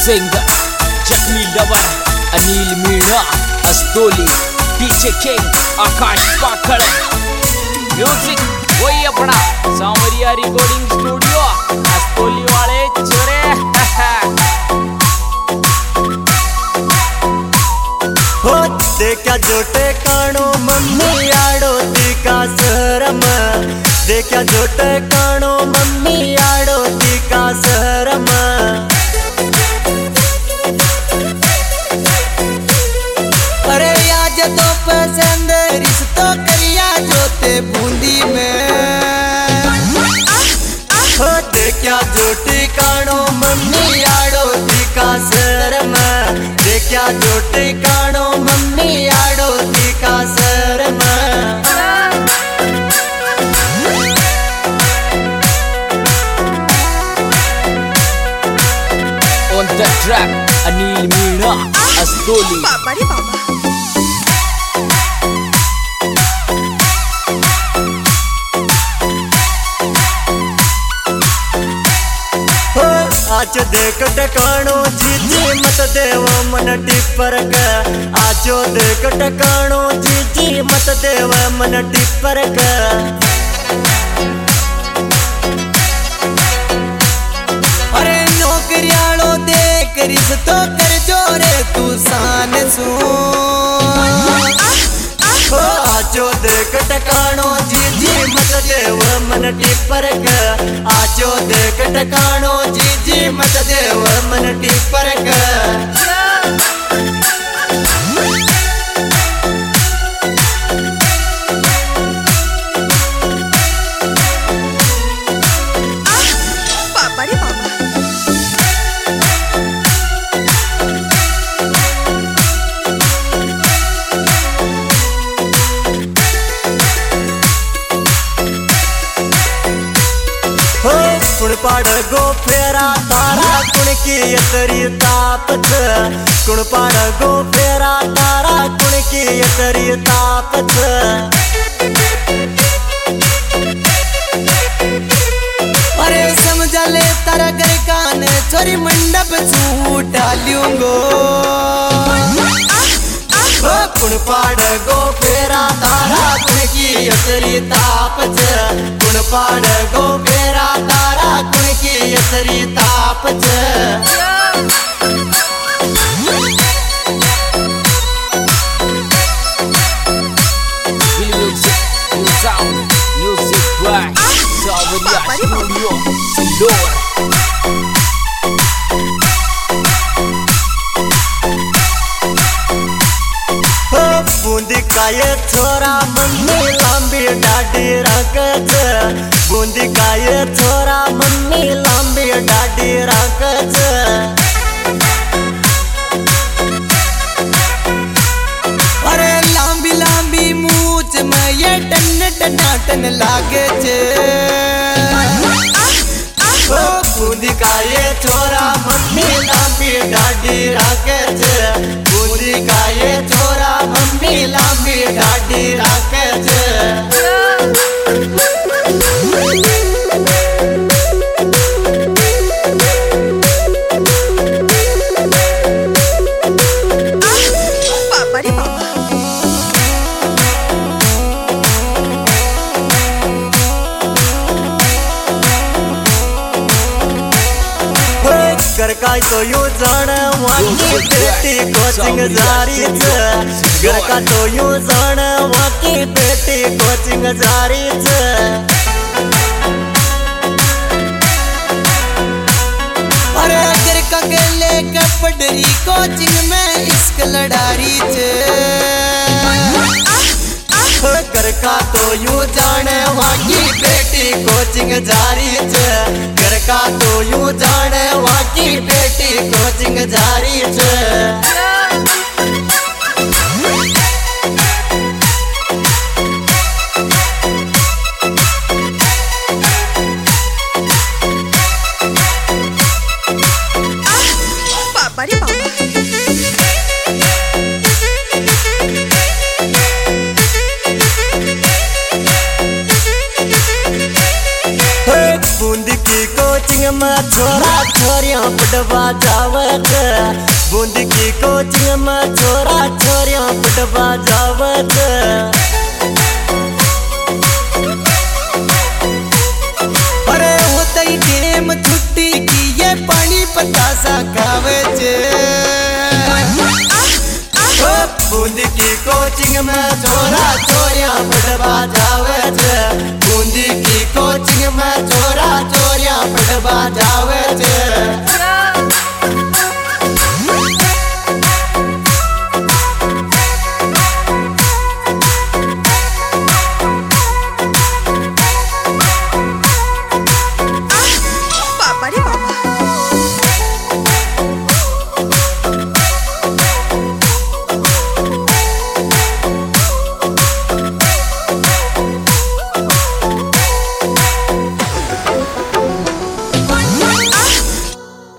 singer जख्मी lover Anil Meena अस्तोली DJ king Akash पाखड़ म्यूजिक वही अपना सांवरिया रिकॉर्डिंग स्टूडियो अस्तोली वाले छोरे हो देखा जोटे काणो मम्मी आड़ोती का शरम देखा जोटे काणो मम्मी आड़ोती का शरम अरे आज तो पसंद रिश्तो करिया जोते बूंदी में हो देखा जोटी काणो मम्मी आड़ोती का शरम देखा जोटी काणो मम्मी आड़ोती का शरम On the track Anil Meena अस्तोली बाबा रे बाबा आज देख टकाणो जीजी मत देव मन टिप्पर का आजो देख टकाणो जीजी मत देव मन टिप्पर का अरे नौकरियालो देख रिश्तो कर जोरे तू सान सू आजो देख टकाणो जीजी मत देव मन टिप्पर का आजो देख टकाणो जीजी मत देव मन टिप्पर का बाबा रे बाबा कुण पाड़ गो फेरा तारा कुण की यतरी तापत कुण पाड़ गो फेरा तारा कुण की यतरी तापत अरे समझ ले तारा घर कान छोरी मंडप छूट डालूंगो कुण पाड़ गो फेरा तारा कुण की यतरी तापत कुण पाड़ गो फेरा तारा कुण की यतरी तापत music by Sanwariya studio Sillor Bundi का ये छोरा मम्मी लांबी डाडी रकच बूंदी का ये छोरा मम्मी लांबी डाडी रकच अरे लांबी लांबी मूछ में ये टन टनाटन लागे छे बूंदी का ये छोरा मम्मी लांबी डाडी रकच बूंदी का ये छोरा मम्मी लांबी डाडी रकच बाबा रे बाबा घर का तो यू जान वाकी बेटी कोचिंग जारी घर का तो यू जान वाकी बेटी कोचिंग जारी अरे घर का गेले कपड़री कोचिंग में इश्क लड़ारी घर का तो यू जाने वाकी बेटी कोचिंग जारी घर का तो यू जाने वाकी बेटी कोचिंग जारी बाबा रे बाबा बूंदी की कोचिंग में छोरा छोरियां पटवा जावत बूंदी की कोचिंग में छोरा छोरियां पटवा जावत अरे होते ही गेम छुट्टी की ये पानी पतासा खावे बूंदी की कोचिंग में छोरा छोरियां पटवा जावत बूंदी की कोचिंग में छोरा छोरियां पटवा जावे